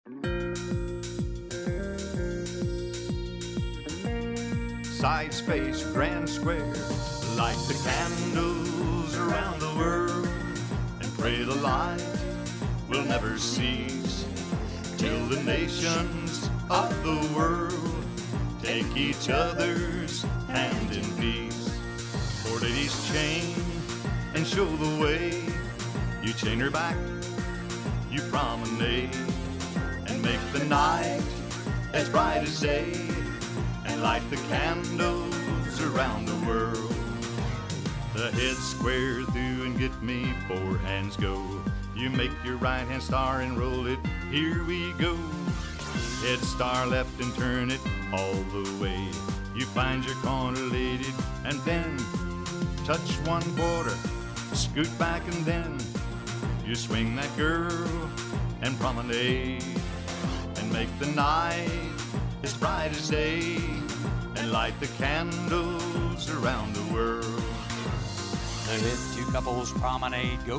Side space, grand square, light the candles around the world, and pray the light will never cease till the nations of the world take each other's hand in peace. For ladies chain and show the way, you chain her back, you promenade, and make the night as bright as day, and light the candles around the world. The head square through and get me, four hands go. You make your right hand star and roll it, here we go. Head star left and turn it all the way. You find your corner lady and then touch one quarter, scoot back and then you swing that girl and promenade, and make the night as bright as day, and light the candles around the world. The hit two couples promenade, go.